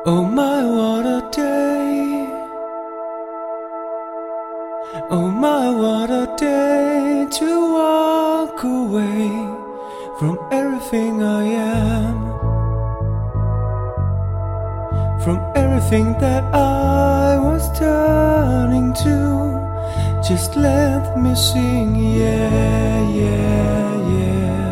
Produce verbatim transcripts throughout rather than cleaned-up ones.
Oh my, what a day. Oh my, what a day to walk away from everything I am, from everything that I was turning to. Just let me sing, yeah, yeah, yeah.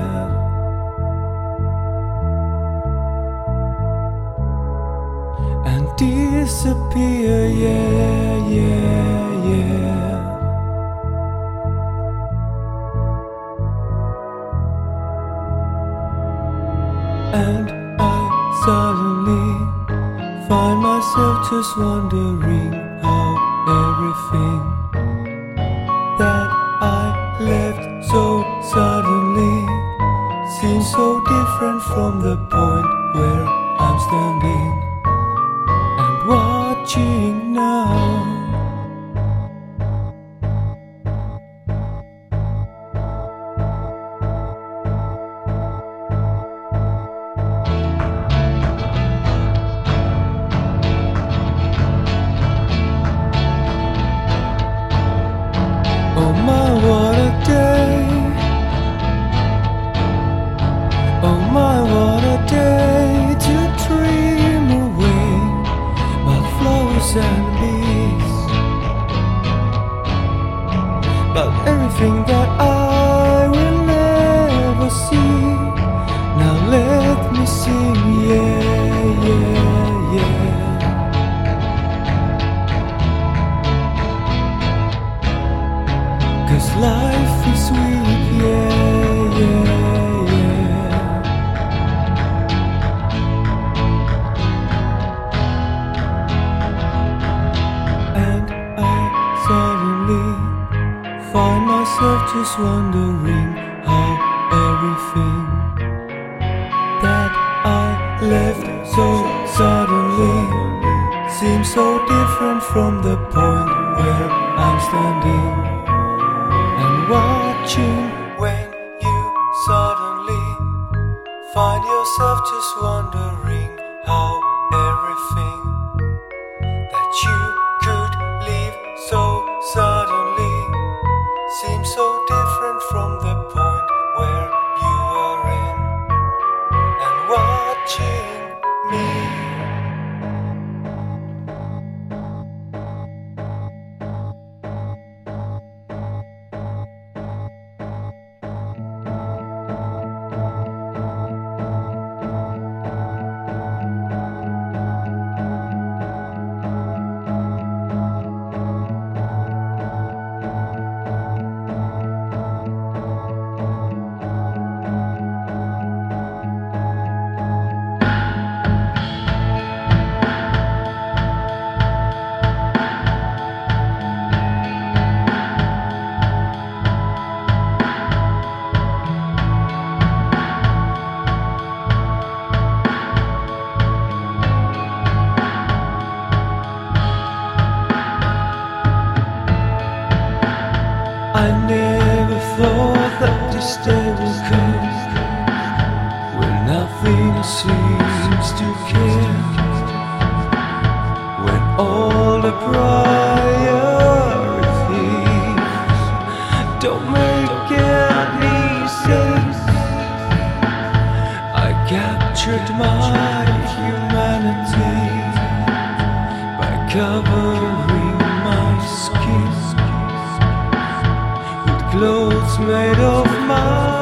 And disappear, yeah, yeah, yeah. And I suddenly find myself just wondering how everything that I left so suddenly seems so different from the point where I'm standing and watching now. Oh my, what a day. Oh my, what a day to dream away my flowers and bees, but everything that I will never see. Now let me sing, yeah, yeah, yeah. Cause life is sweet, yeah, yeah, yeah. And I suddenly find myself just wondering how everything that I left so suddenly seems so different from the point where I'm standing and watching, when you suddenly find yourself just wondering how everything that you could leave so suddenly seems so different from the point where you are in and watching me. I never thought that this day would come, when nothing seems to care, when all the priorities don't make any sense. I captured my humanity by covering my skin, clothes made of mine.